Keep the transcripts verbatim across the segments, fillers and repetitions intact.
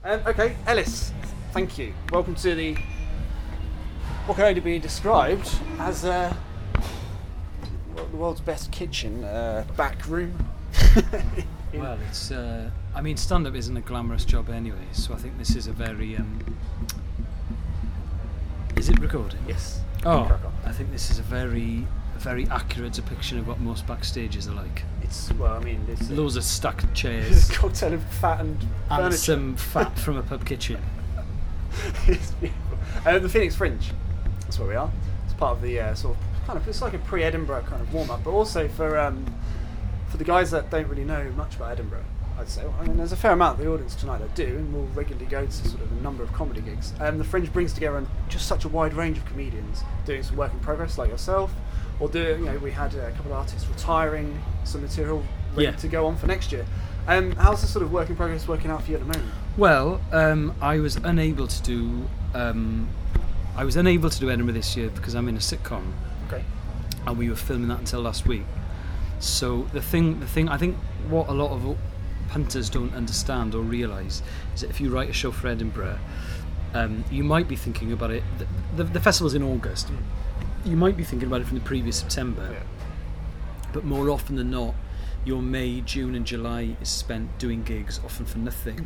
Um, okay, Ellis, thank you. Welcome to the what can only be described as uh, the world's best kitchen, uh, back room. Well, it's. Uh, I mean, stand-up isn't a glamorous job anyway, so I think this is a very. Um, is it recording? Yes. Oh, I think this is a very, a very accurate depiction of what most backstages are like. It's well, I mean, it's loads of stacked chairs, it's a cocktail of fat and and furniture. some fat from a pub kitchen. It's beautiful. Uh, the Phoenix Fringe. That's where we are. It's part of the uh, sort of kind of. It's like a pre-Edinburgh kind of warm-up, but also for um, for the guys that don't really know much about Edinburgh. I'd say. I mean, there's a fair amount of the audience tonight that do, and will regularly go to sort of a number of comedy gigs. Um, the Fringe brings together just such a wide range of comedians doing some work in progress, like yourself, or do you know we had a couple of artists retiring some material ready Yeah. to go on for next year. Um, how's the sort of work in progress working out for you at the moment? Well, um, I was unable to do. Um, I was unable to do Edinburgh this year because I'm in a sitcom, Okay. and we were filming that until last week. So the thing, the thing, I think what a lot of punters don't understand or realise is that if you write a show for Edinburgh, um, you might be thinking about it. The, the, the festival's in August. You might be thinking about it from the previous September, Yeah. but more often than not, your May, June, and July is spent doing gigs, often for nothing,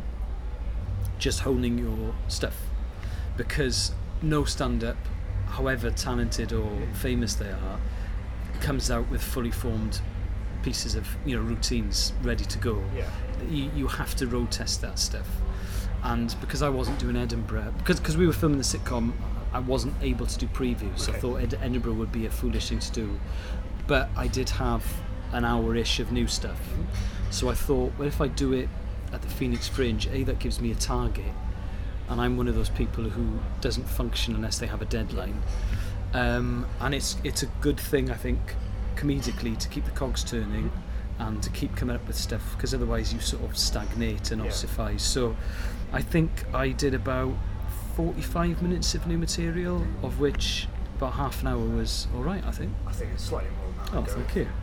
just honing your stuff, because no stand-up, however talented or famous they are, comes out with fully formed pieces of, you know, routines ready to go. Yeah. You, you have to road test that stuff, and because I wasn't doing Edinburgh, because because we were filming the sitcom, I wasn't able to do previews. So Okay. I thought Ed- Edinburgh would be a foolish thing to do, but I did have an hour-ish of new stuff. So I thought, well, if I do it at the Phoenix Fringe, A, that gives me a target, and I'm one of those people who doesn't function unless they have a deadline. Um, and it's it's a good thing, I think, comedically, to keep the cogs turning and to keep coming up with stuff, because otherwise you sort of stagnate and Yeah. ossify. So I think I did about forty-five minutes of new material, of which about half an hour was all right, I think. I think it's slightly more than that. Oh,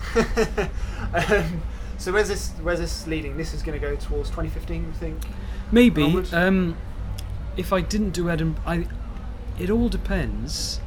thank you. um, so where's this? Where's this leading? This is going to go towards twenty fifteen, you think? Maybe. Onwards? Um, if I didn't do Edinburgh, I, it all depends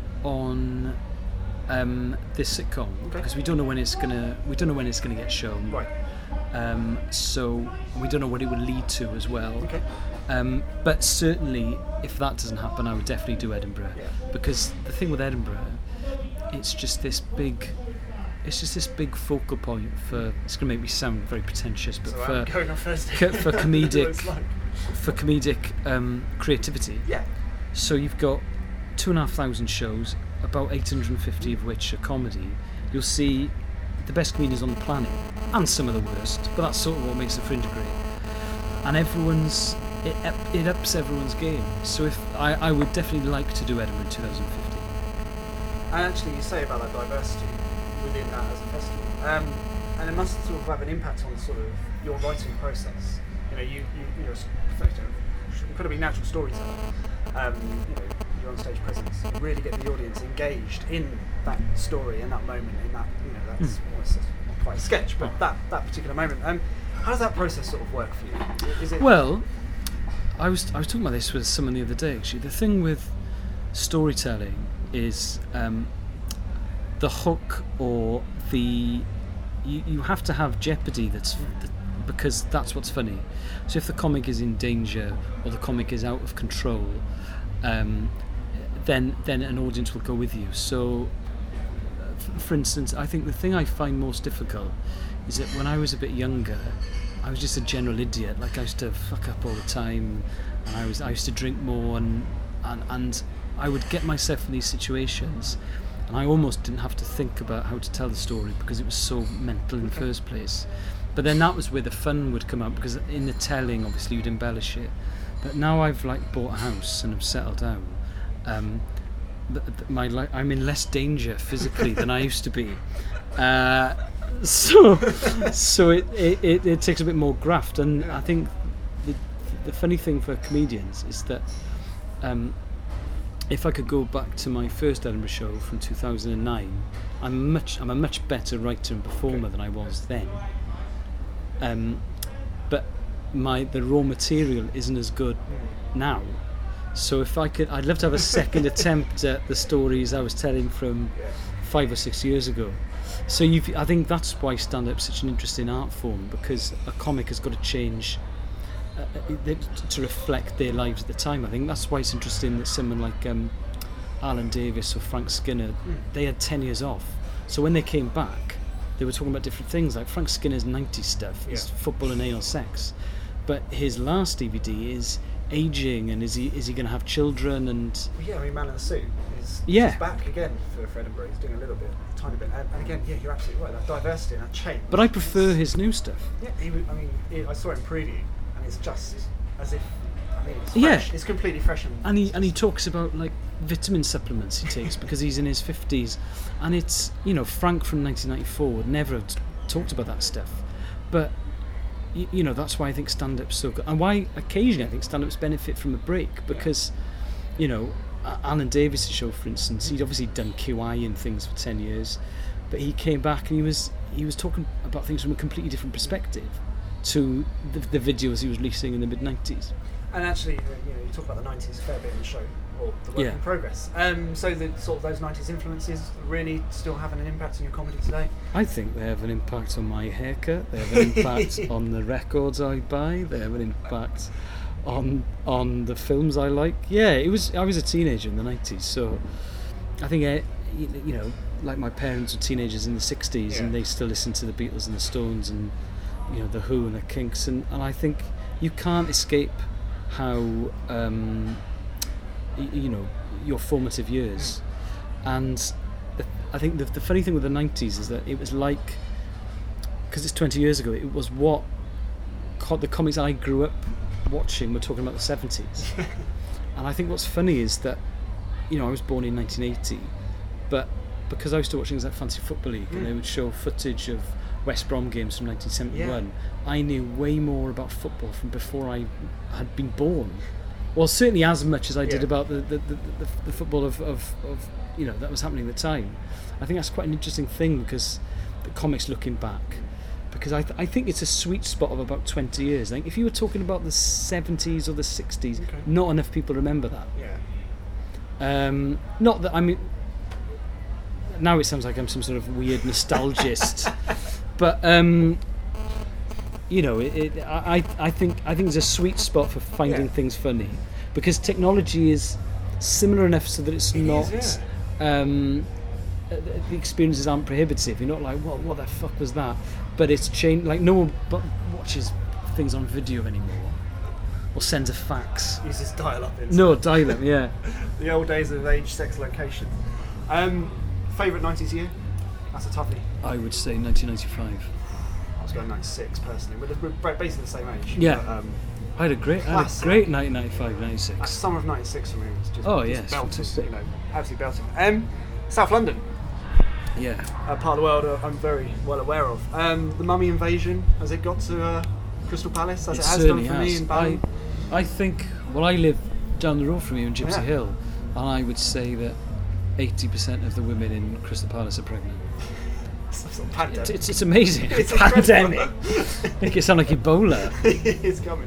on um, this sitcom, Okay. because we don't know when it's gonna. We don't know when it's gonna get shown. Right. Um, so we don't know what it would lead to as well. Okay. Um, but certainly, if that doesn't happen, I would definitely do Edinburgh, Yeah. because the thing with Edinburgh, it's just this big. It's just this big focal point for. It's going to make me sound very pretentious, but So for I'm going on first. co- for comedic- It's like- for comedic um, creativity. yeah. So you've got two and a half thousand shows, about eight hundred and fifty of which are comedy. You'll see the best comedians on the planet, and some of the worst, but that's sort of what makes the Fringe great. And everyone's it up, it ups everyone's game. So if I, I would definitely like to do Edinburgh in two thousand fifteen. And actually, you say about that diversity within that as a festival, um, and it must sort of have an impact on sort of your writing process. You know, you you you're a perfecto, incredibly natural storyteller. Um, you know, your on-stage presence, you really get the audience engaged in that story, in that moment, in that you know that's Hmm. almost not quite a sketch, but that that particular moment. Um, how does that process sort of work for you? Is it Well, I was I was talking about this with someone the other day. Actually, the thing with storytelling is um, the hook, or the you, you have to have jeopardy. That's that, because that's what's funny. So if the comic is in danger or the comic is out of control, um, then then an audience will go with you. So, uh, f- for instance, I think the thing I find most difficult is that when I was a bit younger, I was just a general idiot. Like I used to fuck up all the time, and I was I used to drink more, and and, and I would get myself in these situations, and I almost didn't have to think about how to tell the story because it was so mental in the first place. But then that was where the fun would come out, because in the telling, obviously, you'd embellish it. But now I've like bought a house and have settled down. Um, th- th- my li- I'm in less danger physically than I used to be. Uh, so, so it, it, it, it takes a bit more graft, and I think the the funny thing for comedians is that um, if I could go back to my first Edinburgh show from two thousand nine, I'm much I'm a much better writer and performer than I was then. Um, but my the raw material isn't as good Mm. now. So if I could, I'd love to have a second attempt at the stories I was telling from Yeah. five or six years ago. So you've, I think that's why stand-up's such an interesting art form, because a comic has got to change uh, to reflect their lives at the time. I think that's why it's interesting that someone like um, Alan Davis or Frank Skinner, Mm. they had ten years off. So when they came back, they were talking about different things. Like Frank Skinner's nineties stuff is Yeah. football and anal sex, but his last D V D is aging, and is he is he going to have children? And Well, yeah, I mean, Man in the Suit is Yeah. he's back again for, for Edinburgh. He's doing a little bit, a tiny bit. And, and again, yeah, you're absolutely right. That diversity and that change. but I prefer It's- his new stuff. Yeah, he, w- I mean, it, I saw it in preview, and it's just as if. I mean, it's Yeah. fresh. It's completely fresh. And, And he and he talks about like vitamin supplements he takes because he's in his fifties, and it's, you know, Frank from nineteen ninety-four would never have t- talked about that stuff, but y- you know, that's why I think stand-up's so good, and why occasionally I think stand-ups benefit from a break, because you know, A- Alan Davis' show, for instance, he'd obviously done Q I and things for ten years, but he came back and he was he was talking about things from a completely different perspective to the, the videos he was releasing in the mid nineties. And actually, uh, you know, you talk about the nineties a fair bit in the show, or the work Yeah. in progress. Um, so the sort of those nineties influences really still having an impact on your comedy today. I think they have an impact on my haircut. They have an impact on the records I buy. They have an impact on on the films I like. Yeah, it was. I was a teenager in the nineties, so I think uh, you, you know, like my parents were teenagers in the sixties, Yeah. and they still listen to the Beatles and the Stones and, you know, the Who and the Kinks, and, and I think you can't escape how um, y- you know, your formative years. And the, I think the, the funny thing with the nineties is that it was like, because it's twenty years ago, it was what co- the comics I grew up watching were talking about the seventies. And I think what's funny is that, you know, I was born in nineteen eighty, but because I used to watch things like Fantasy Football League, Mm. and they would show footage of West Brom games from nineteen seventy-one, I knew way more about football from before I had been born. Well, certainly as much as I did Yeah. about the the, the, the, the football of, of, of, you know, that was happening at the time. I think that's quite an interesting thing, because the comics looking back, because I, th- I think it's a sweet spot of about twenty years. I think if you were talking about the seventies or the sixties, Okay. not enough people remember that. Yeah. Um, not that I mean, now it sounds like I'm some sort of weird nostalgist, but um, you know, it, it, I I think I think there's a sweet spot for finding Yeah. things funny, because technology is similar enough so that it's It not. is, um, uh, the experiences aren't prohibitive. You're not like, what what the fuck was that? But it's changed. Like no one but watches things on video anymore, or sends a fax. Uses dial-up. No, dial-up. Yeah. The old days of age, sex, location. Um, Favourite nineties year? That's a toughie. I would say nineteen ninety-five. I was going ninety-six personally. We're, we're basically the same age. Yeah. But, um, I had a great, I had a Classic. great nineteen ninety-five, that ninety-six. summer of ninety-six for me was just, Oh, just yeah, it's belting, fantastic. you know, absolutely belting. Um, South London, Yeah. a part of the world uh, I'm very well aware of. Um, the Mummy invasion, has it got to uh, Crystal Palace, as it, It has done certainly for me has. in I, Balham? I think, well, I live down the road from you in Gypsy Yeah. Hill, and I would say that eighty percent of the women in Crystal Palace are pregnant. Some sort of It's, pandemic. it's, it's amazing. It's Pandemic. incredible. Make it sound like Ebola. It's coming.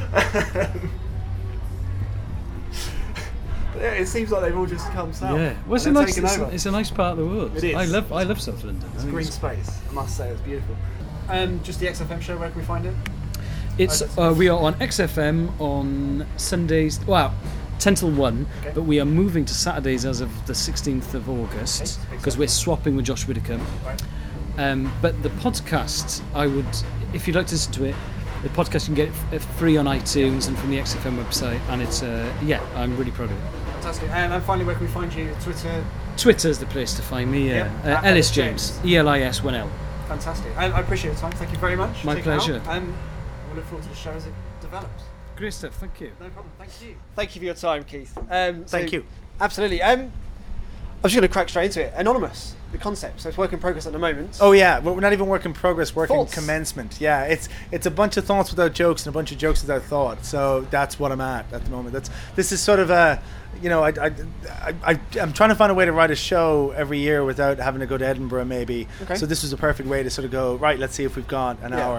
But yeah, it seems like they've all just come south. Yeah. Well, it's a and they're nice, taking it's, over. it's a nice part of the world. It is. I love, I love South London. I It's think green it's- space, I must say, it's beautiful. Um, just the X F M show, where can we find it? It's Oh, uh, we are on X F M on Sundays. Well, ten till one, Okay. but we are moving to Saturdays as of the sixteenth of August, Okay, because we're swapping with Josh Whittaker. Right. Um, but the podcast, I would, if you'd like to listen to it, the podcast you can get it f- free on iTunes and from the X F M website, and it's uh, yeah, I'm really proud of it. Fantastic. And, and finally, where can we find you? Twitter. Twitter's the place to find me. Yeah, Yeah, uh, at Ellis Ellis James, James. E L I S one L. Fantastic. And I appreciate your time. Thank you very much. My Take it out, pleasure. And we'll look forward to the show as it develops. Great stuff. Thank you. No problem. Thank you. Thank you for your time, Keith. Um, so- Thank you. Absolutely. Um, I was just going to crack straight into it. Anonymous, the concept. So it's work in progress at the moment. Oh yeah, well, we're not even work in progress, work in Thoughts? commencement. Yeah, it's it's a bunch of thoughts without jokes and a bunch of jokes without thought. So that's what I'm at at the moment. That's this is sort of a, you know, I I, I, I I'm trying to find a way to write a show every year without having to go to Edinburgh maybe. Okay. So this was a perfect way to sort of go right. Let's see if we've got an Yeah. hour.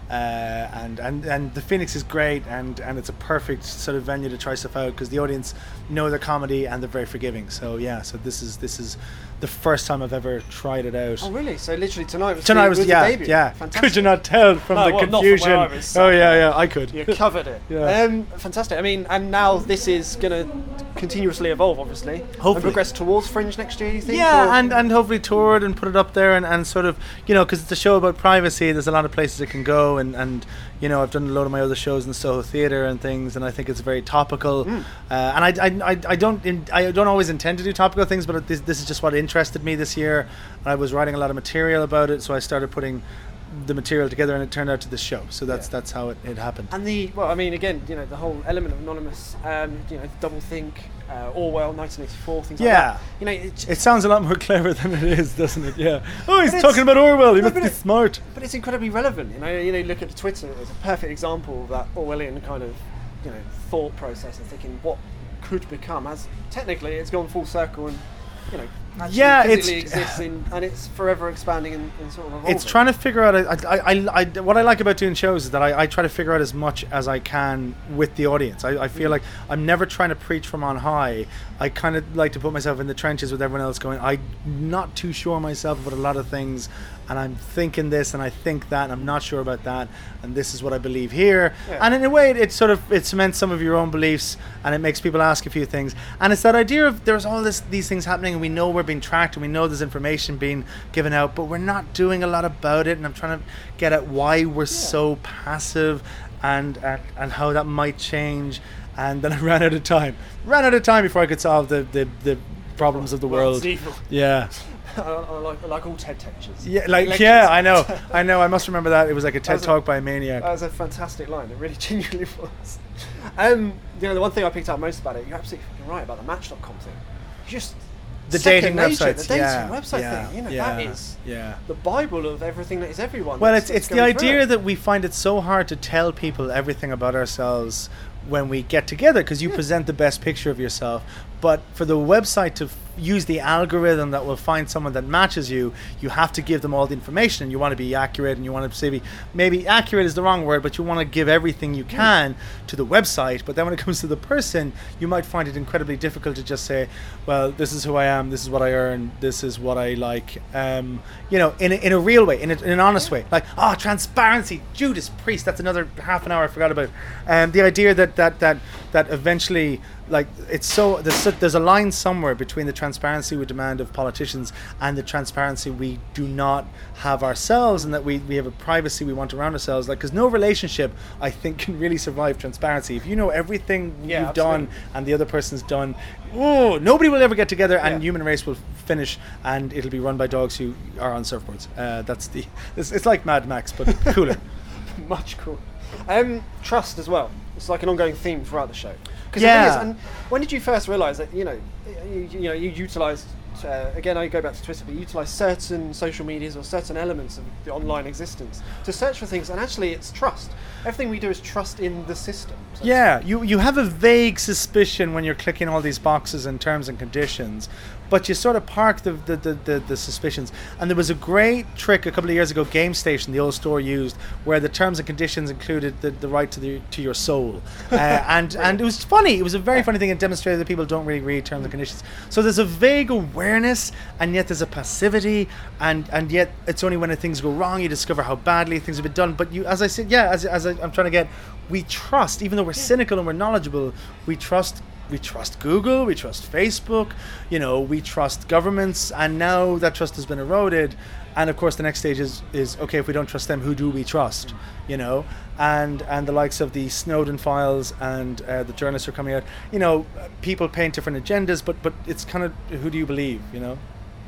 uh, and and and the Phoenix is great, and and it's a perfect sort of venue to try stuff out because the audience know their comedy and they're very forgiving. So yeah, so this is this is the first time I've ever tried it out. Oh really? So literally tonight was Tonight the, was, was yeah, the debut. yeah. Fantastic. Could you not tell from No, the well, not from confusion? where I was sat. Oh yeah, yeah, I could. You covered it. Yeah. Um, fantastic. I mean, and now this is going to continuously evolve, obviously. Hopefully. And progress towards Fringe next year, do you think? Yeah, Or- and, and hopefully tour it and put it up there and, and sort of, you know, because it's a show about privacy, there's a lot of places it can go, and, and you know, I've done a load of my other shows in Soho Theatre and things, and I think it's very topical. Mm. Uh, and I, I, I, I don't in, I don't always intend to do topical things, but this, this is just what interested me this year. And I was writing a lot of material about it, so I started putting the material together, and it turned out to this show. So that's Yeah. that's how it, it happened. And the, well, I mean, again, you know, the whole element of Anonymous, um, you know, Double Think, uh, Orwell, nineteen eighty-four, things like Yeah. that. You know, it, It sounds a lot more clever than it is, doesn't it? Yeah. Oh, he's But it's- talking about Orwell. He No, must but be it- smart. but it's incredibly relevant. You know, you know, look at Twitter as a perfect example of that Orwellian kind of, you know, thought process and thinking what could become. As technically, it's gone full circle and, you know, actually Yeah, physically it's- exists in, and it's forever expanding and, and sort of evolving. It's trying to figure out. I, I, I, I, what I like about doing shows is that I, I try to figure out as much as I can with the audience. I, I feel Mm. like I'm never trying to preach from on high. I kind of like to put myself in the trenches with everyone else, going, I'm not too sure myself about a lot of things, and I'm thinking this and I think that, and I'm not sure about that, and this is what I believe here. Yeah. And in a way, it, it sort of it cements some of your own beliefs, and it makes people ask a few things. And it's that idea of there's all this these things happening, and we know we're being tracked, and we know there's information being given out, but we're not doing a lot about it. And I'm trying to get at why we're so passive, and, and and how that might change. And then I ran out of time. Ran out of time before I could solve the the, the problems of the Well, world. it's evil. Yeah. I, I like, I like all TED lectures. Yeah, like Lectures. yeah, I know, I know. I must remember that. It was like a That TED was a- talk by a maniac. That was a fantastic line. It really genuinely was. Um, you know, the one thing I picked out most about it, you're absolutely fucking right about the Match dot com thing. You just The second dating nature, websites, the dating yeah, website yeah, thing. You know, yeah, that is yeah. the Bible of everything that is everyone. Well, that's- it's it's that's the going through idea it. that we find it so hard to tell people everything about ourselves when we get together, because you Yeah. present the best picture of yourself. But for the website to f- use the algorithm that will find someone that matches you, you have to give them all the information, and you want to be accurate, and you want to say, maybe accurate is the wrong word, but you want to give everything you can to the website. But then when it comes to the person, you might find it incredibly difficult to just say, well, this is who I am, this is what I earn, this is what I like, um, you know, in a, in a real way, in, a, in an honest way. Like, oh, transparency, Judas Priest, that's another half an hour I forgot about. Um, the idea that, that, that, that eventually, like, it's so there's, so there's a line somewhere between the transparency we demand of politicians and the transparency we do not have ourselves, and that we, we have a privacy we want around ourselves. Like, because no relationship, I think, can really survive transparency. If you know everything Yeah, you've absolutely. done and the other person's done, oh, nobody will ever get together, and Yeah. human race will finish, and it'll be run by dogs who are on surfboards. Uh, that's the it's, it's like Mad Max, but cooler. Much cool. Um, trust as well. It's like an ongoing theme throughout the show. 'Cause Yeah. The thing is, and when did you first realise that you know, you, you know, you utilised uh, again? I go back to Twitter, but you utilise certain social medias or certain elements of the online existence to search for things, and actually, it's trust. Everything we do is trust in the system. So Yeah, you, you have a vague suspicion when you're clicking all these boxes and terms and conditions, but you sort of park the the, the, the the suspicions. And there was a great trick a couple of years ago, GameStation, the old store, used, where the terms and conditions included the, the right to the to your soul. Uh, and and it was funny. It was a very funny thing. It demonstrated that people don't really read terms and conditions. So there's a vague awareness, and yet there's a passivity, and, and yet it's only when things go wrong you discover how badly things have been done. But you, as I said, yeah, as, as I, I'm trying to get, we trust, even though we're cynical and we're knowledgeable, we trust we trust Google, we trust Facebook, you know, we trust governments, and now that trust has been eroded. And of course the next stage is, is okay, if we don't trust them, who do we trust? You know, and and the likes of the Snowden files and uh, the journalists are coming out, you know, people paint different agendas, but but it's kind of, who do you believe, you know?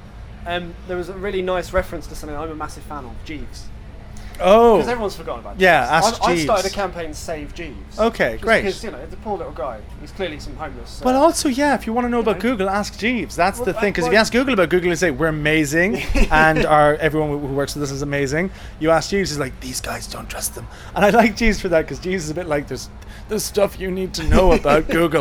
Um, there was a really nice reference to something I'm a massive fan of, Jeeves. Oh, Because everyone's forgotten about Jeeves. Yeah, ask I've, I've Jeeves. started a campaign, Save Jeeves. Okay, Just great. Because, you know, the poor little guy, he's clearly some homeless. Uh, Well, also, yeah, if you want to know about know. Google, ask Jeeves. That's Well, the thing, because if well- you ask Google about Google, they say, we're amazing, and our everyone who works with us is amazing. You ask Jeeves, he's like, these guys, don't trust them. And I like Jeeves for that, because Jeeves is a bit like, there's, there's stuff you need to know about Google.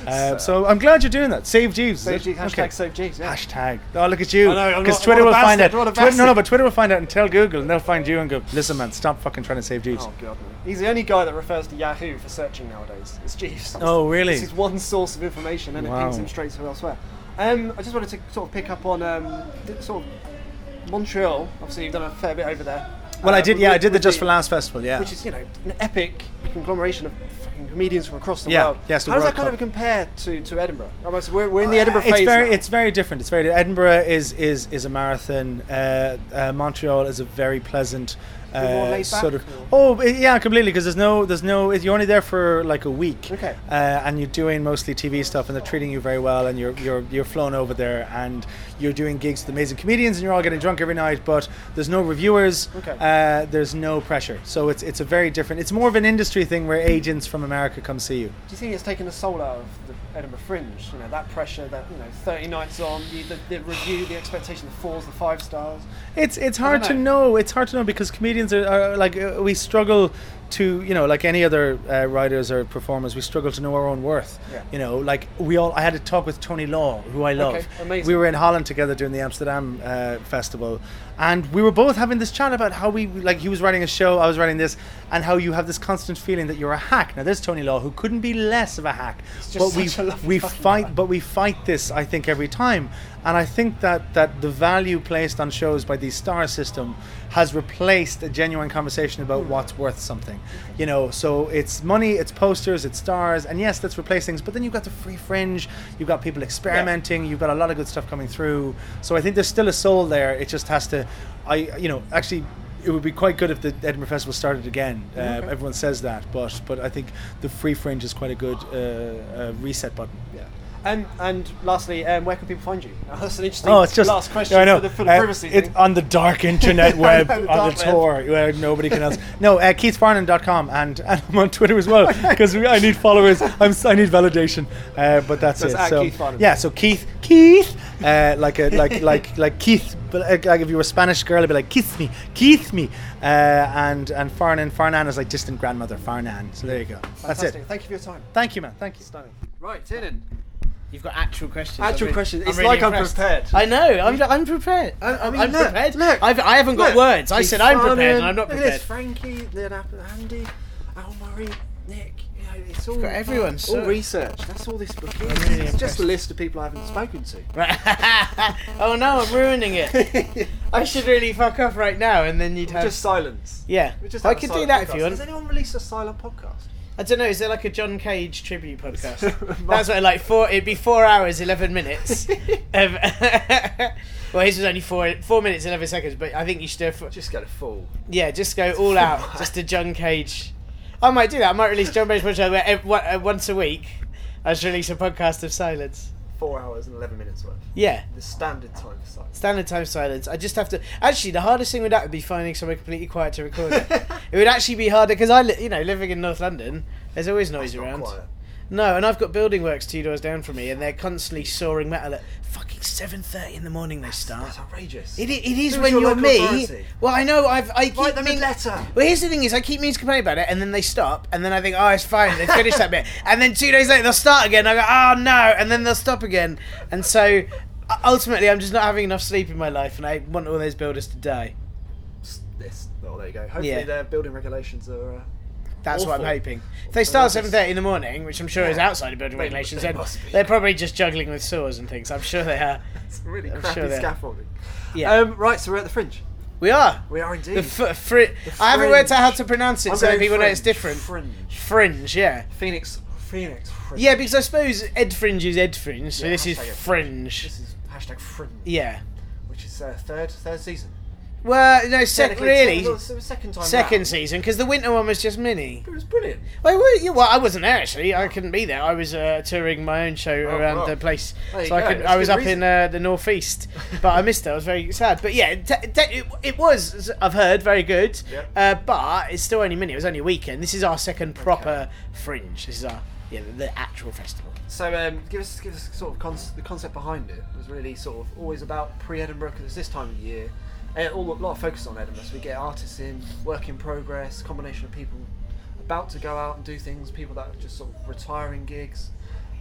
Uh, so I'm glad you're doing that. Save Jeeves. Save is it? Jeeves, hashtag Okay. Save Jeeves, yeah. Hashtag. Oh, look at you. I know, I'm Because not- Twitter what will a find it. bastard, what a Twi- no, bastard. no, but Twitter will find it and tell Google, and they'll find you and go, listen, man, stop fucking trying to save Jeeves. Oh god, no. He's the only guy that refers to Yahoo for searching nowadays. It's Jeeves. Oh, really? This is one source of information, and Wow. it pings him straight to elsewhere. Um, I just wanted to sort of pick up on um, th- sort of Montreal. Obviously, you've done a fair bit over there. Well, Uh, I did. with- Yeah, I did the with Just for Laughs festival. Yeah. which is, you know, an epic conglomeration of fucking comedians from across the Yeah, world. yes, the How does World that kind Cup. of compare to, to Edinburgh? Almost, we're, we're in the Edinburgh it's phase very, now. it's very different. It's very. Edinburgh is is is a marathon. Uh, uh, Montreal is a very pleasant. Bit more Uh, laid back, sort of. or- Oh i- yeah, completely. Because there's no, there's no. You're only there for like a week. Okay. Uh, and you're doing mostly T V stuff, and they're treating you very well, and you're you're you're flown over there, and you're doing gigs with amazing comedians, and you're all getting drunk every night. But there's no reviewers. Okay. Uh, there's no pressure. So it's it's a very different. It's more of an industry thing where agents from America come see you. Do you think it's taken the soul out of the Edinburgh Fringe? You know, that pressure, that, you know, thirty nights on, the, the, the review, the expectation, the fours, the five stars. It's it's I hard don't to know. know. It's hard to know because comedians are, are like uh, we struggle to, you know, like any other uh, writers or performers, we struggle to know our own worth. Yeah. You know, like we all. I had a talk with Tony Law, who I love. Okay, amazing. We were in Holland together doing the Amsterdam uh, festival, and we were both having this chat about how we like. He was writing a show, I was writing this, and how you have this constant feeling that you're a hack. Now, there's Tony Law, who couldn't be less of a hack. He's just but we such a lovely we fucking fight, guy. but we fight this, I think, every time. And I think that, that the value placed on shows by the star system has replaced a genuine conversation about what's worth something. You know, so it's money, it's posters, it's stars, and yes, let's replace things. But then you've got the free fringe, you've got people experimenting, you've got a lot of good stuff coming through. So I think there's still a soul there. It just has to, I, you know, actually. It would be quite good if the Edinburgh Festival started again. Uh, Okay. Everyone says that, but but I think the free fringe is quite a good uh, uh, reset button. Yeah. Um, and lastly, um, where can people find you? Now, that's an interesting Oh, it's just last question yeah, I know. for the, for the Uh, privacy it's thing. on the dark internet web The on dark the web. tour where nobody can else. No, uh, keith farnan dot com, and, and I'm on Twitter as well because I need followers. I'm s- I need validation, uh, but that's So it's it. at so Keith Farnan. yeah, so Keith, Keith, uh, like a like like like Keith, but like, like if you were a Spanish girl, it'd be like kiss me, Keith me, uh, and and Farnan, Farnan is like distant grandmother, Farnan. So there you go. That's Fantastic. it. Thank you for your time. Thank you, man. Thank you. Stunning. Right, Tiernan. You've got actual questions. Actual I'm really- questions. I'm It's really like I'm impressed. prepared. I know. I'm, I'm prepared. I'm, I mean, I'm look, prepared. look, I've, I haven't got Look, words. I Keith said I'm prepared, Farnan, and I'm not look prepared. At this, Frankie, Leonardo, Andy, Al Murray, Nick. You know, it's all got everyone, all so- research. That's all this book is. really it's just impressed. a list of people I haven't spoken to. Oh no, I'm ruining it. I should really fuck off right now, and then you'd have. Just silence. yeah, We just I have a could do silent that podcast. if you want. Has anyone released a silent podcast? I don't know. Is there like a John Cage tribute podcast? That's what, like four. It'd be four hours, eleven minutes. of, well, his was only four four minutes, eleven seconds. But I think you should do. A, f- Just get a full. yeah, just go all out. Just a John Cage. I might do that. I might release John Cage podcast where ev- one- uh, once a week. I just release a podcast of silence. Four hours and eleven minutes worth. Yeah. The standard time for silence. Standard time silence. I just have to. Actually, the hardest thing with that would be finding somewhere completely quiet to record it. It would actually be harder because I, li- you know, living in North London, there's always noise That's not around. quiet. No, and I've got building works two doors down from me, and they're constantly sawing metal at fucking seven thirty in the morning. They start. That's outrageous. It, i- it is Who's when your you're local me. authority? Well, I know I've I keep Write them a mean- letter. Well, here's the thing: is I keep meaning to complain about it, and then they stop, and then I think, oh, it's fine, they finished that bit, and then two days later they'll start again. I go, oh no, and then they'll stop again, and so uh, ultimately I'm just not having enough sleep in my life, and I want all those builders to die. This. Well, there you go. Hopefully Yeah. their building regulations are. Uh, That's what I'm Awful. hoping. If they start at seven thirty in the morning, which I'm sure is Yeah. outside of building They- regulations, they then must be. they're probably just juggling with saws and things. I'm sure they are. it's really I'm crappy sure they are. scaffolding. Yeah, Um, right, so we're at the Fringe. we are. We are indeed. The f- fri- I haven't worked out how to pronounce it, I'm so going people know it's fringe. different. Fringe. Fringe, yeah. Phoenix. Phoenix. Fringe. Yeah, because I suppose Ed Fringe is Ed Fringe, so Yeah, this is hashtag Ed Fringe. This is hashtag Fringe. Yeah. Which is uh, third third season. Well, no, sec- Technically, really, it was the second time. second round. season, because the winter one was just mini. It was brilliant. Wait, wait, yeah, well, I wasn't there actually. I couldn't be there. I was uh, touring my own show Oh, around well. the place, There you so I go, could. that's I was good up reason. in uh, the northeast, but I missed it. I was very sad. But yeah, te- te- it, it was. I've heard very good, Yep. uh, but it's still only mini. It was only a weekend. This is our second proper Fringe. This is our yeah the, the actual festival. So um, give us give us sort of con- the concept behind it. It was really sort of always about pre-Edinburgh because it's this time of year. And all, a lot of focus on Edinburgh. So we get artists in, work in progress, combination of people about to go out and do things, people that are just sort of retiring gigs.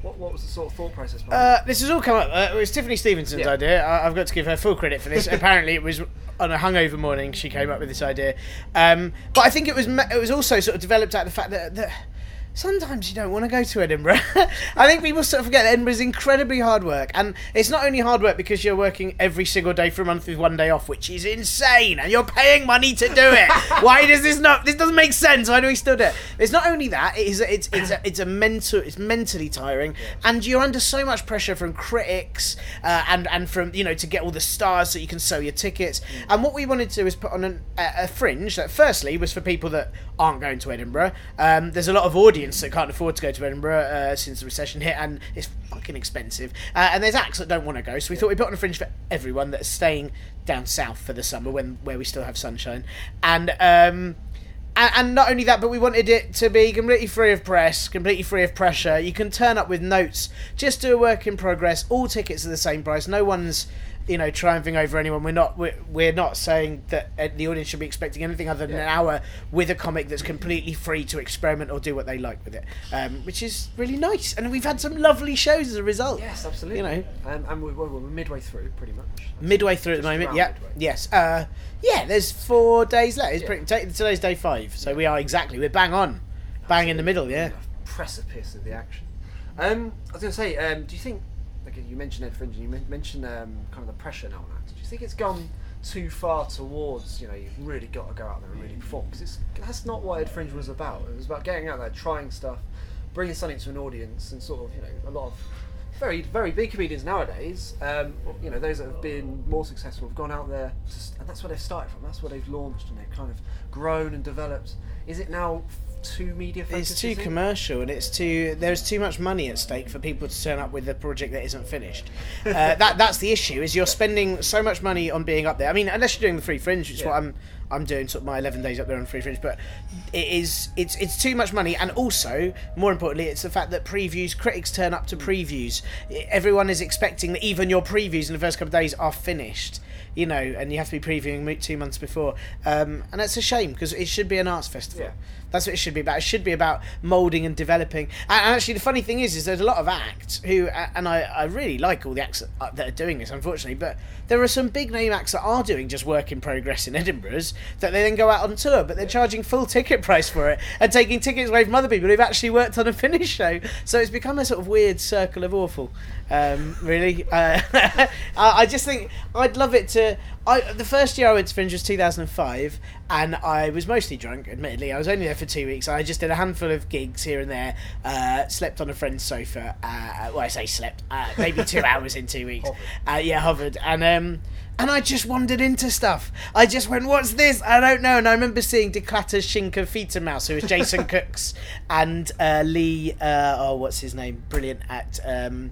What, what was the sort of thought process behind Uh, this has all come up. Uh, it was Tiffany Stevenson's Yeah. idea. I, I've got to give her full credit for this. Apparently, it was on a hungover morning she came up with this idea. Um, but I think it was me- it was also sort of developed out of the fact that. that sometimes you don't want to go to Edinburgh. I think people sort of forget that Edinburgh is incredibly hard work, and it's not only hard work because you're working every single day for a month with one day off, which is insane, and you're paying money to do it. Why does this not? This doesn't make sense. Why do we still do it? It's not only that; it is it's it's a, it's a mental, it's mentally tiring, and you're under so much pressure from critics uh, and and from you know to get all the stars so you can sell your tickets. And what we wanted to do is put on an, a, a fringe that, firstly, was for people that aren't going to Edinburgh. Um, there's a lot of audience that can't afford to go to Edinburgh uh, since the recession hit, and it's fucking expensive. Uh, and there's acts that don't want to go, so we thought we'd put on a fringe for everyone that is staying down south for the summer when where we still have sunshine. And um, and, and not only that, but we wanted it to be completely free of press, completely free of pressure. You can turn up with notes, just do a work in progress. All tickets are the same price. No one's you know, triumphing over anyone. We're not. We're, we're not saying that uh, the audience should be expecting anything other than Yeah. an hour with a comic that's completely free to experiment or do what they like with it, um, which is really nice. And we've had some lovely shows as a result. Yes, absolutely. You know, um, and we're, we're we're midway through, pretty much. midway through at the Just moment. around Yeah. midway. Yes. Uh, yeah. There's four days left. It's Yeah. pretty, t- today's day five, so we are exactly. We're bang on, bang in the middle. Yeah. The precipice of the action. Um, I was going to say, um, do you think? Like you mentioned Ed Fringe, and you men- mentioned um, kind of the pressure now on acts. Do you think it's gone too far towards, you know, you've really got to go out there and really perform? Because that's not what Ed Fringe was about. It was about getting out there, trying stuff, bringing something to an audience, and sort of, you know, a lot of very, very big comedians nowadays, um, you know, those that have been more successful have gone out there, to st- and that's where they've started from. That's where they've launched, and they've kind of grown and developed. Is it now too media focused? It's too you think? commercial, and it's too. There's too much money at stake for people to turn up with a project that isn't finished. Uh, that that's the issue. Is you're spending so much money on being up there. I mean, unless you're doing the Free Fringe, which is Yeah. what I'm. I'm doing sort of my eleven days up there on Free Fringe, but it is it's it's too much money, and also more importantly, it's the fact that previews critics turn up to previews. Everyone is expecting that even your previews in the first couple of days are finished. You know, and you have to be previewing mo- two months before, um, and that's a shame because it should be an arts festival. Yeah. That's what it should be about. It should be about moulding and developing. And, and actually, the funny thing is, is there's a lot of acts who, and I, I really like all the acts that, uh, that are doing this, unfortunately, but there are some big name acts that are doing just work in progress in Edinburgh's that they then go out on tour, but they're charging full ticket price for it and taking tickets away from other people who've actually worked on a finished show. So it's become a sort of weird circle of awful. Um, really, uh, I, I just think I'd love it to. I, the first year I went to Fringe was two thousand five, and I was mostly drunk, admittedly. I was only there for two weeks. I just did a handful of gigs here and there, uh, slept on a friend's sofa. Uh, well, I say slept, uh, maybe two hours in two weeks. Uh, yeah, hovered. And um, and I just wandered into stuff. I just went, what's this? I don't know. And I remember seeing Declatter's Schinker Feetemaus, who was Jason Cooks, and uh, Lee, uh, oh, what's his name? Brilliant at... Um,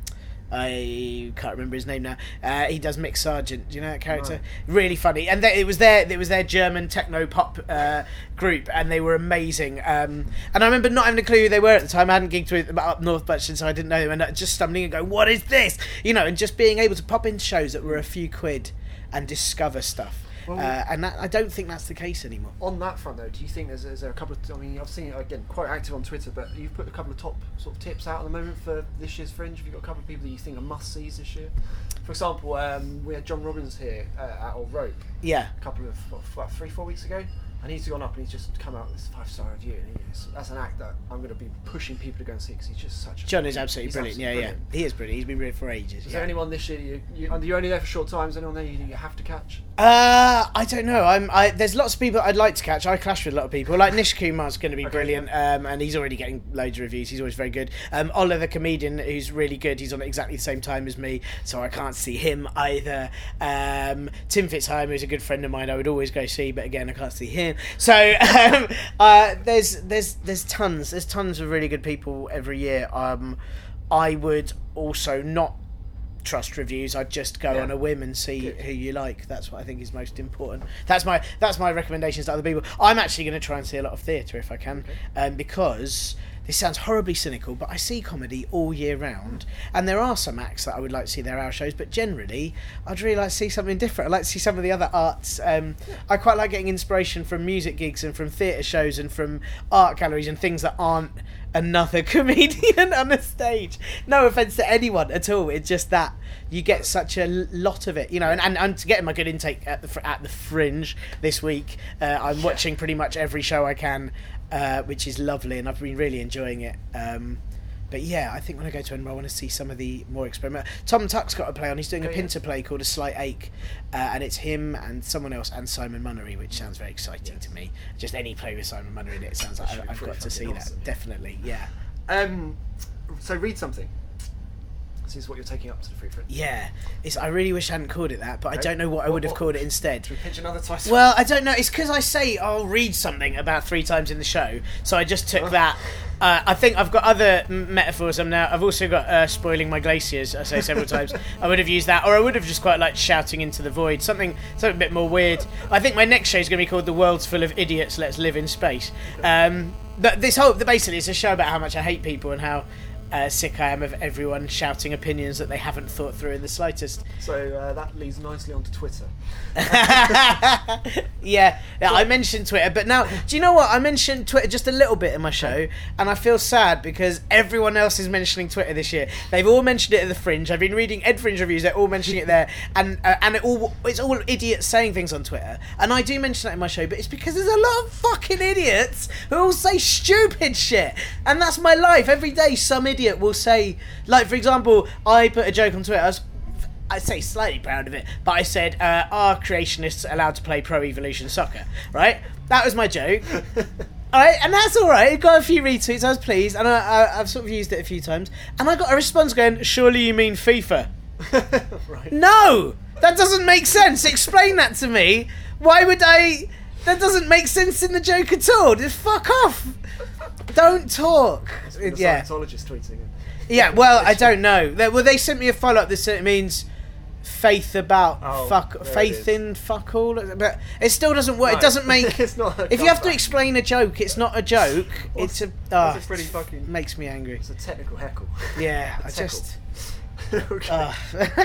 I can't remember his name now. Uh, he does Mick Sargent. Do you know that character? No. Really funny. And they, it was their it was their German techno pop uh, group, and they were amazing. Um, and I remember not having a clue who they were at the time. I hadn't gigged with them up north much, so I didn't know them. And just stumbling and going, "What is this?" You know, and just being able to pop into shows that were a few quid and discover stuff. Well, uh, and that, I don't think that's the case anymore. On that front, though, do you think there's, is there a couple of? I mean, I've seen it again, quite active on Twitter, but you've put a couple of top sort of tips out at the moment for this year's Fringe. Have you got a couple of people that you think are must sees this year? For example, um, we had John Robbins here uh, at Old Rope Yeah. a couple of what, what, three, four weeks ago, and he's gone up and he's just come out with this five star review. And he's, that's an act that I'm going to be pushing people to go and see because he's just such. a... John is absolutely he's brilliant. absolutely yeah, brilliant. yeah. He is brilliant. He's been brilliant for ages. Is yeah. there anyone this year you, you, and you're only there for short times? Anyone there you, you have to catch? Uh, I don't know. I'm. I, there's lots of people I'd like to catch. I clash with a lot of people. Like Nish Kumar's going to be Okay, brilliant, um, and he's already getting loads of reviews. He's always very good. Um, Ola the comedian, who's really good. He's on at exactly the same time as me, so I can't see him either. Um, Tim Fitzheimer, who's a good friend of mine, I would always go see, but again, I can't see him. So um, uh, there's there's there's tons there's tons of really good people every year. Um, I would also not trust reviews. I'd just go Yeah. on a whim and see Good. who you like. That's what I think is most important. That's my that's my recommendations to other people. I'm actually going to try and see a lot of theatre if I can, Okay. um, because this sounds horribly cynical, but I see comedy all year round, and there are some acts that I would like to see their house shows, but generally I'd really like to see something different. I'd like to see some of the other arts. Um, I quite like getting inspiration from music gigs and from theatre shows and from art galleries and things that aren't another comedian on a stage. No offence to anyone at all. It's just that you get such a lot of it, you know. And, and I'm getting my good intake at the fr- at the Fringe this week. Uh, I'm watching pretty much every show I can. Uh, which is lovely, and I've been really enjoying it. Um, but yeah, I think when I go to Edinburgh, I want to see some of the more experimental. Tom Tuck's got a play on. He's doing Oh, a yeah. Pinter play called A Slight Ache, uh, and it's him and someone else and Simon Munnery, which sounds very exciting Yes. to me. Just any play with Simon Munnery in it sounds like That should I, be I've pretty got to see fucking that. awesome, yeah. Definitely, yeah. Um, so read something. This is what you're taking up to the Free Print. Yeah, it's. I really wish I hadn't called it that, but I Okay. don't know what I What- would have what- called it instead. Should we pitch another title? Well, I don't know. It's because I say I'll read something about three times in the show, so I just took Oh. that. Uh, I think I've got other m- metaphors. I'm now. I've also got uh, spoiling my glaciers. I say several times. I would have used that, or I would have just quite liked shouting into the void. Something, something a bit more weird. I think my next show is going to be called "The World's Full of Idiots. Let's Live in Space." Um, but this whole, basically, it's a show about how much I hate people and how uh, sick I am of everyone shouting opinions that they haven't thought through in the slightest. So uh, that leads nicely onto Twitter. yeah, yeah, I mentioned Twitter, but now, do you know what? I mentioned Twitter just a little bit in my show, and I feel sad because everyone else is mentioning Twitter this year. They've all mentioned it at the Fringe. I've been reading Ed Fringe reviews; they're all mentioning it there, and uh, and it all it's all idiots saying things on Twitter. And I do mention that in my show, but it's because there's a lot of fucking idiots who all say stupid shit, and that's my life. Every day, some idiot will say, like, for example, I put a joke on Twitter. I was I say slightly proud of it, but I said, uh, are creationists allowed to play Pro Evolution Soccer? Right? That was my joke. Alright, and that's alright. It got a few retweets, I was pleased, and I, I, I've sort of used it a few times. And I got a response going, surely you mean FIFA? Right. No! That doesn't make sense. Explain that to me. Why would I... That doesn't make sense in the joke at all. Just fuck off. Don't talk. The Yeah. Scientologist tweeting it. Yeah, well, I don't know. They, well, they sent me a follow-up that said it means faith about Oh, fuck, there it faith is. in fuck all. But it still doesn't work. No. It doesn't make... It's not a If you have to comeback. explain a joke, it's not a joke. It's a... That's Oh, a pretty fucking- makes me angry. It's a technical heckle. Yeah, I Heckle. just... Okay. Uh,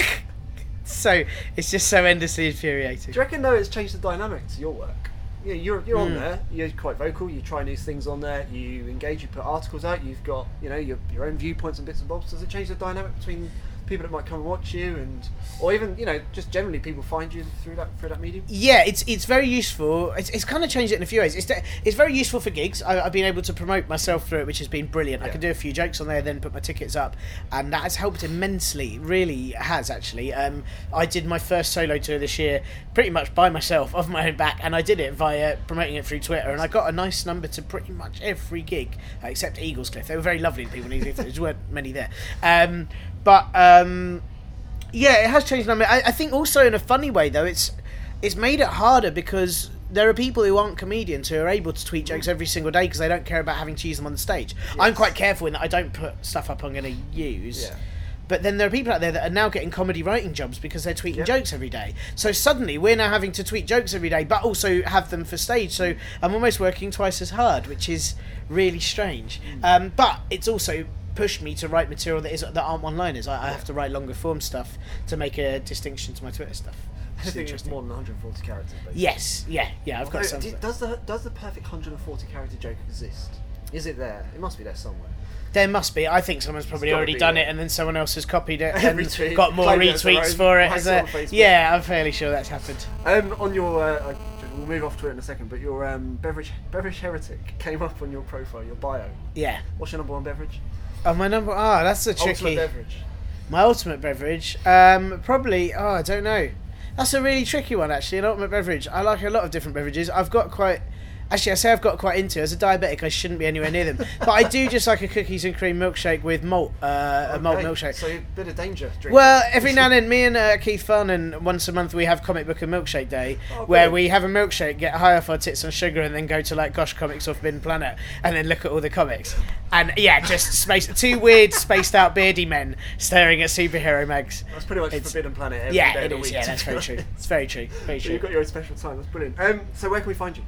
so, it's just so endlessly infuriating. Do you reckon though it's changed the dynamic to your work? Yeah, you're you're on Mm. there. You're quite vocal. You try new things on there. You engage. You put articles out. You've got you know your your own viewpoints and bits and bobs. Does it change the dynamic between people that might come and watch you and, or even you know just generally people find you through that through that medium? Yeah, it's it's very useful. It's, it's kind of changed it in a few ways. It's it's very useful for gigs. I, I've been able to promote myself through it, which has been brilliant. I Yeah. can do a few jokes on there, then put my tickets up, and that has helped immensely. Really has actually. Um, I did my first solo tour this year, pretty much by myself, off my own back, and I did it via promoting it through Twitter, and I got a nice number to pretty much every gig uh, except Eaglescliff. They were very lovely, the people in Eaglescliff. There weren't many there, um, but. Um, Yeah, it has changed. I mean, I, I think also in a funny way though, it's it's made it harder because there are people who aren't comedians who are able to tweet jokes every single day because they don't care about having to use them on the stage. I'm quite careful in that I don't put stuff up I'm going to use. Yeah. But then there are people out there that are now getting comedy writing jobs because they're tweeting Yeah. jokes every day. So suddenly we're now having to tweet jokes every day, but also have them for stage. So I'm almost working twice as hard, which is really strange. Um, but it's also pushed me to write material that is that aren't one-liners. I, I have to write longer form stuff to make a distinction to my Twitter stuff. I Which is think it's interesting. more than one hundred forty characters. Basically. Yes, yeah, yeah. I've got Although, some. do- does the does the perfect one hundred forty character joke exist? Is it there? It must be there somewhere. There must be. I think someone's probably It's gotta already be done there. it, and then someone else has copied it and Retweet, got more claimed it as their retweets own, for it. whacked As it a, on Facebook. yeah, I'm fairly sure that's happened. Um, on your, uh, uh, we'll move off Twitter in a second, but your um, beverage beverage heretic came up on your profile, your bio. Yeah. What's your number one beverage? Oh, my number. Ah, that's a Ultimate tricky. beverage. My ultimate beverage. Um, probably. Oh, I don't know. That's a really tricky one, actually. An ultimate beverage. I like a lot of different beverages. I've got quite. Actually, I say I've got quite into. As a diabetic, I shouldn't be anywhere near them. But I do just like a cookies and cream milkshake with malt. Uh, a malt Okay, milkshake. So a bit of danger. Drinking. Well, every now and then, me and uh, Keith Farnan, once a month we have Comic Book and Milkshake Day, Oh, where brilliant. we have a milkshake, get high off our tits on sugar, and then go to like Gosh Comics or Forbidden Planet, and then look at all the comics. And yeah, just space two weird, spaced out beardy men staring at superhero mags. That's pretty much It's- Forbidden Planet every Yeah, day it of the is. week. Yeah, to that's be very honest. true. It's very true. Very So true. you've got your own special time. That's brilliant. Um, so where can we find you?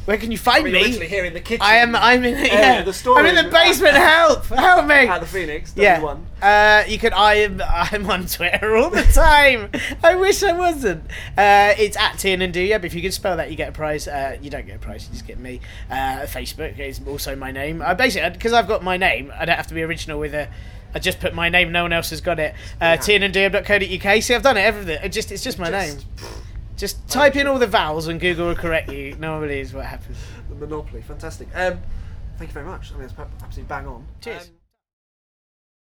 Where can you find I mean, me? literally here in the kitchen. I am. I'm in. Yeah. the story I'm in the room basement. Help! Help me! At the Phoenix. Yeah. W one. Uh, you can. I am. I'm on Twitter all the time. I wish I wasn't. Uh, it's at Tiernan Do. Yeah, but if you can spell that, you get a prize. Uh, you don't get a prize. You just get me. Uh, Facebook is also my name. I basically because I've got my name. I don't have to be original with a. I just put my name. No one else has got it. Uh, tiernan do dot co dot U K. See, I've done it. Everything. It just. It's just my Just- name. Just type in all the vowels and Google will correct you. Normally is what happens. The Monopoly. Fantastic. Um, thank you very much. I mean, it's absolutely bang on. Cheers. Um,